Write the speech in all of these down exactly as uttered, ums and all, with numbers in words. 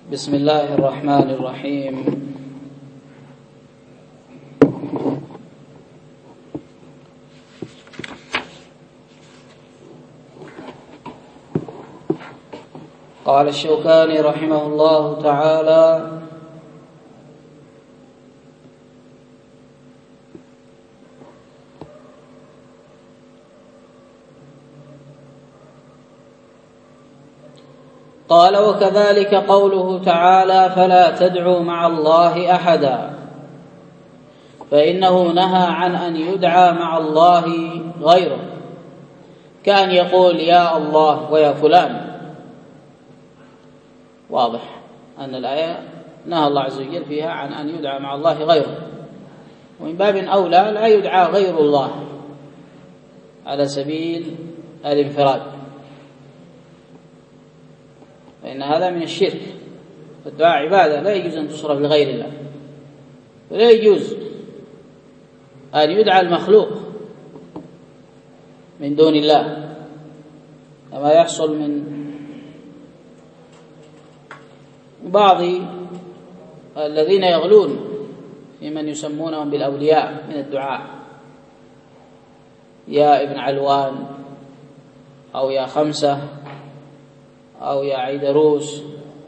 بسم الله الرحمن الرحيم. قال الشوكاني رحمه الله تعالى: قال: وكذلك قوله تعالى: فلا تدعوا مع الله أحدا، فإنه نهى عن أن يدعى مع الله غيره، كان يقول يا الله ويا فلان. واضح أن الآية نهى الله عز وجل فيها عن أن يدعى مع الله غيره، ومن باب أولى لا يدعى غير الله على سبيل الانفراد، فإن هذا من الشرك. فالدعاء عبادة لا يجوز أن تصرف لغير الله، ولا يجوز أن يدعى المخلوق من دون الله، كما يحصل من بعض الذين يغلون في من يسمونهم بالأولياء من الدعاء، يا ابن علوان أو يا خمسة أو يا عيدروس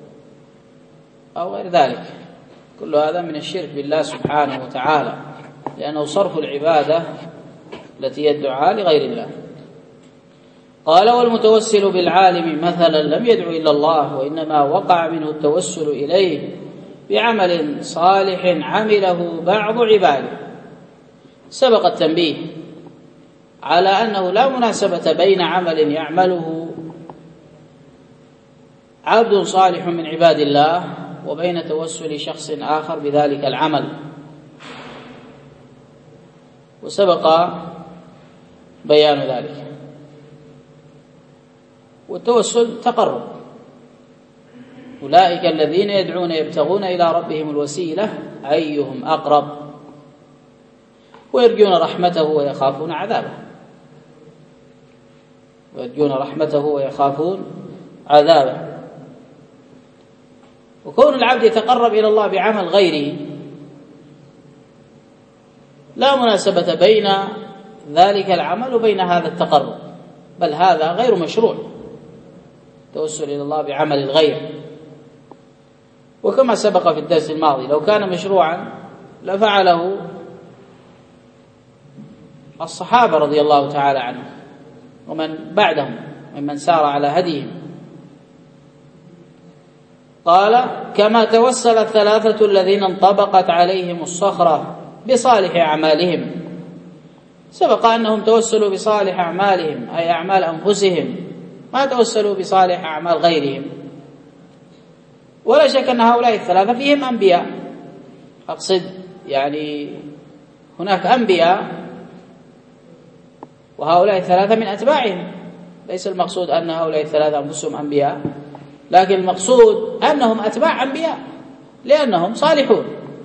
أو غير ذلك. كل هذا من الشرك بالله سبحانه وتعالى، لأنه صرف العبادة التي يدعى لغير الله. قال: والمتوسل بالعالم مثلا لم يدعو إلا الله، وإنما وقع منه التوسل إليه بعمل صالح عمله بعض عباده. سبق التنبيه على أنه لا مناسبة بين عمل يعمله عبد صالح من عباد الله وبين توسل شخص آخر بذلك العمل، وسبق بيان ذلك. والتوسل تقرب، أولئك الذين يدعون يبتغون إلى ربهم الوسيلة أيهم أقرب، ويرجون رحمته ويخافون عذابه، ويرجون رحمته ويخافون عذابه. وكون العبد يتقرب إلى الله بعمل غيره لا مناسبة بين ذلك العمل وبين هذا التقرب، بل هذا غير مشروع، التوسل إلى الله بعمل الغير. وكما سبق في الدرس الماضي، لو كان مشروعا لفعله الصحابة رضي الله تعالى عنهم ومن بعدهم ممن سار على هديهم. قال: كما توسل الثلاثة الذين انطبقت عليهم الصخرة بصالح أعمالهم. سبق أنهم توسلوا بصالح أعمالهم أي أعمال أنفسهم، ما توسلوا بصالح أعمال غيرهم. ولا شك أن هؤلاء الثلاثة فيهم أنبياء، أقصد يعني هناك أنبياء وهؤلاء الثلاثة من أتباعهم. ليس المقصود أن هؤلاء الثلاثة أنفسهم أنبياء، لكن المقصود أنهم أتباع أنبياء لأنهم صالحون،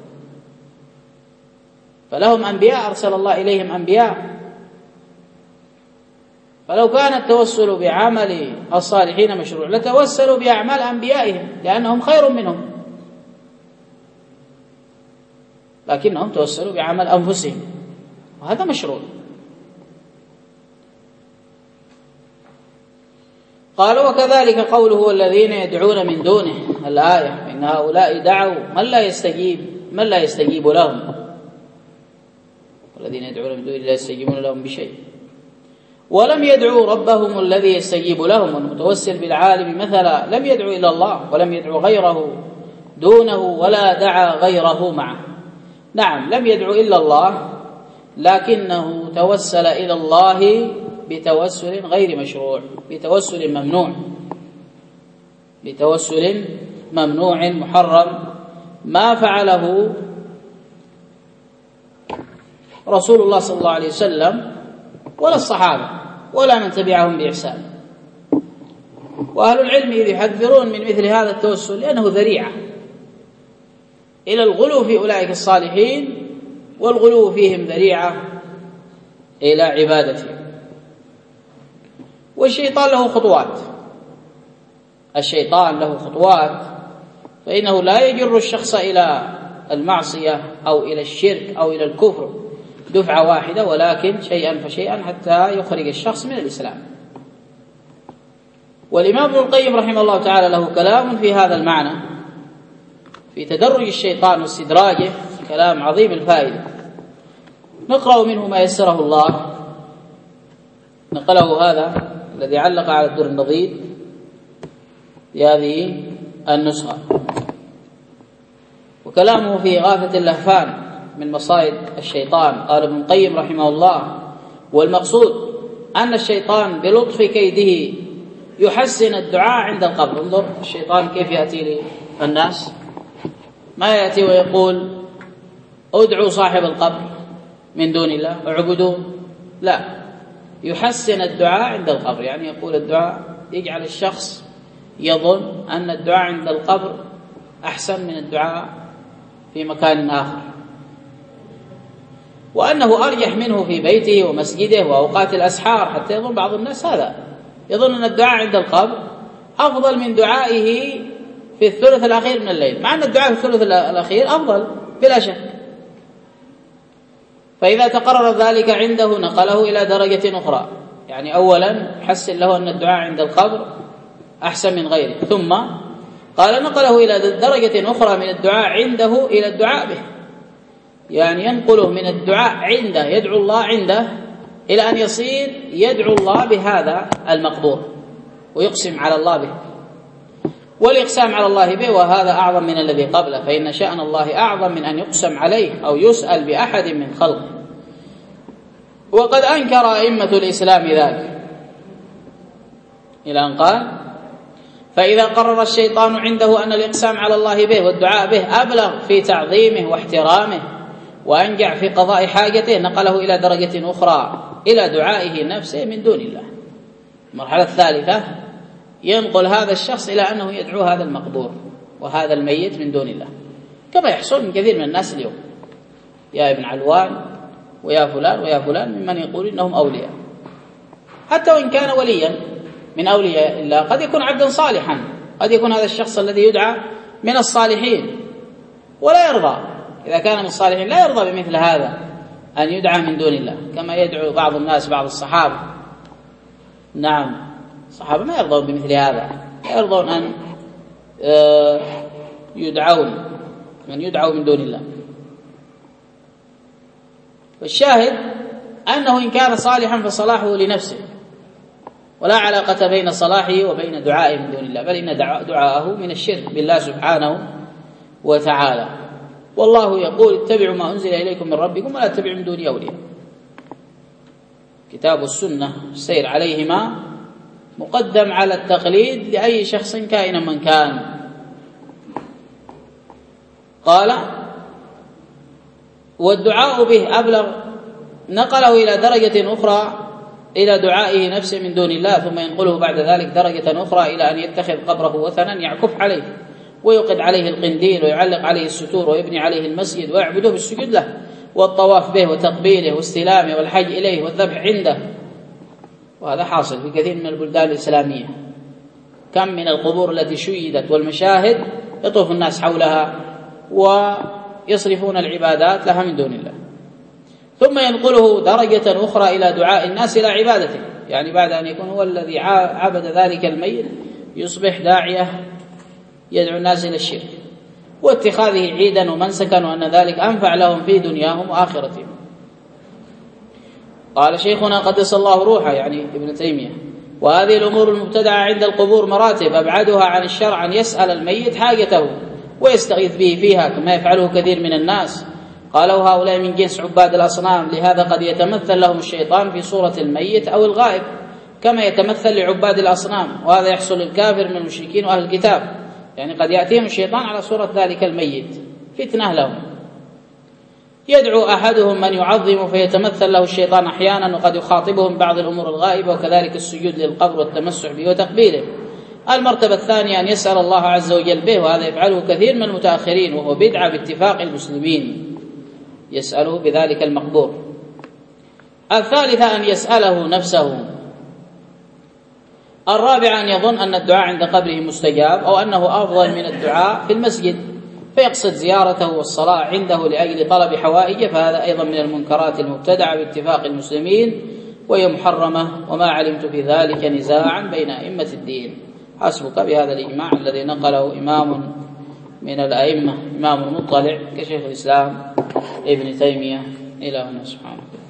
فلهم أنبياء أرسل الله إليهم أنبياء. فلو كان التوسل بعمل الصالحين مشروع لتوسلوا بأعمال أنبيائهم لأنهم خير منهم، لكنهم توسلوا بعمل أنفسهم، وهذا مشروع. قال: وكذلك قوله والذين يدعون من دونه، الآية: إن هؤلاء دعوا من لا يستجيب من لا يستجيب لهم، والذين يدعون من دونه لا يستجيبون لهم بشيء، ولم يدعوا ربهم الذي يستجيب لهم. والمتوسل بالعالم مثلا لم يدعو إلى الله ولم يدعو غيره دونه ولا دعا غيره معه. نعم، لم يدعو إلا الله، لكنه توسل إلى الله بتوسل غير مشروع، بتوسل ممنوع، بتوسل ممنوع محرم، ما فعله رسول الله صلى الله عليه وسلم ولا الصحابة ولا من تبعهم بإحسان. وأهل العلم يحذرون من مثل هذا التوسل لأنه ذريعة إلى الغلو في أولئك الصالحين، والغلو فيهم ذريعة إلى عبادتهم. والشيطان له خطوات، الشيطان له خطوات فإنه لا يجر الشخص إلى المعصية أو إلى الشرك أو إلى الكفر دفعة واحدة، ولكن شيئا فشيئا حتى يخرج الشخص من الإسلام. والإمام ابن القيم رحمه الله تعالى له كلام في هذا المعنى في تدرج الشيطان واستدراجه، كلام عظيم الفائدة. نقرأ منه ما يسره الله. نقله هذا الذي علق على الدر النضيد بهذه النسخة، وكلامه في غافة اللهفان من مصائد الشيطان. قال ابن القيم رحمه الله: والمقصود أن الشيطان بلطف كيده يحسن الدعاء عند القبر. انظر الشيطان كيف يأتي للناس، ما يأتي ويقول ادعوا صاحب القبر من دون الله اعبدوه، لا، يحسن الدعاء عند القبر، يعني يقول الدعاء يجعل الشخص يظن أن الدعاء عند القبر أحسن من الدعاء في مكان آخر، وأنه أرجح منه في بيته ومسجده وأوقات الأسحار، حتى يظن بعض الناس هذا، يظن أن الدعاء عند القبر أفضل من دعائه في الثلث الأخير من الليل، مع أن الدعاء في الثلث الأخير أفضل بلا شك. فإذا تقرر ذلك عنده نقله إلى درجة أخرى، يعني أولا حسن له أن الدعاء عند القبر أحسن من غيره، ثم قال نقله إلى درجة أخرى من الدعاء عنده إلى الدعاء به، يعني ينقله من الدعاء عنده يدعو الله عنده إلى أن يصير يدعو الله بهذا المقبور ويقسم على الله به. والإقسام على الله به وهذا أعظم من الذي قبله، فإن شأن الله أعظم من أن يقسم عليه أو يسأل بأحد من خلقه. وقد أنكر أئمة الإسلام ذلك إلى أن قال: فإذا قرر الشيطان عنده أن الإقسام على الله به والدعاء به أبلغ في تعظيمه واحترامه وأنجع في قضاء حاجته، نقله إلى درجة أخرى إلى دعائه نفسه من دون الله. المرحلة الثالثة ينقل هذا الشخص إلى أنه يدعو هذا المقبور وهذا الميت من دون الله، كما يحصل من كثير من الناس اليوم، يا ابن علوان ويا فلان ويا فلان ممن يقول إنهم أولياء، حتى وإن كان وليا من أولياء الله قد يكون عبدا صالحا، قد يكون هذا الشخص الذي يدعى من الصالحين ولا يرضى، إذا كان من الصالحين لا يرضى بمثل هذا أن يدعى من دون الله، كما يدعو بعض الناس بعض الصحابة. نعم، الصحابة ما يرضون بمثل هذا، لا يرضون أن يدعون من يدعو من دون الله. والشاهد أنه إن كان صالحا فصلاحه لنفسه، ولا علاقة بين صلاحه وبين دعائه من دون الله، بل إن دعاءه من الشرك بالله سبحانه وتعالى. والله يقول: اتبعوا ما أنزل إليكم من ربكم ولا تتبعوا من دون أولياء. كتاب السنة السير عليهما مقدم على التقليد لأي شخص كائنا من كان. قال: والدعاء به أبلغ، نقله إلى درجة أخرى إلى دعائه نفسه من دون الله، ثم ينقله بعد ذلك درجة أخرى إلى أن يتخذ قبره وثنا يعكف عليه ويوقد عليه القنديل ويعلق عليه الستور ويبني عليه المسجد ويعبده بالسجود له والطواف به وتقبيله واستلامه والحج إليه والذبح عنده. وهذا حاصل في كثير من البلدان الإسلامية، كم من القبور التي شيدت والمشاهد يطوف الناس حولها ويصرفون العبادات لها من دون الله. ثم ينقله درجة أخرى إلى دعاء الناس إلى عبادته، يعني بعد أن يكون هو الذي عبد ذلك الميت يصبح داعية يدعو الناس إلى الشرك واتخاذه عيدا ومنسكا، وأن ذلك أنفع لهم في دنياهم وآخرتهم. قال شيخنا قدس الله روحه، يعني ابن تيمية: وهذه الأمور المبتدعة عند القبور مراتب، أبعدها عن الشرع أن يسأل الميت حاجته ويستغيث به فيها كما يفعله كثير من الناس. قالوا هؤلاء من جنس عباد الأصنام، لهذا قد يتمثل لهم الشيطان في صورة الميت أو الغائب كما يتمثل لعباد الأصنام، وهذا يحصل للكافر من المشركين وأهل الكتاب، يعني قد يأتيهم الشيطان على صورة ذلك الميت فتنة لهم. يدعو أحدهم من يعظم فيتمثل له الشيطان أحيانا، وقد يخاطبهم بعض الأمور الغائبة، وكذلك السجود للقبر والتمسح به وتقبيله. المرتبة الثانية أن يسأل الله عز وجل به، وهذا يفعله كثير من المتأخرين وهو بدعة باتفاق المسلمين، يسأله بذلك المقبور. الثالثة أن يسأله نفسه، الرابع أن يظن أن الدعاء عند قبره مستجاب أو أنه أفضل من الدعاء في المسجد فيقصد زيارته والصلاة عنده لأجل طلب حوائجه، فهذا أيضا من المنكرات المبتدعة باتفاق المسلمين وهي محرمة، وما علمت في ذلك نزاعا بين أئمة الدين. حسبك بهذا الإجماع الذي نقله إمام من الأئمة، إمام مطلع كشيخ الإسلام ابن تيمية. إلى هنا سبحانه.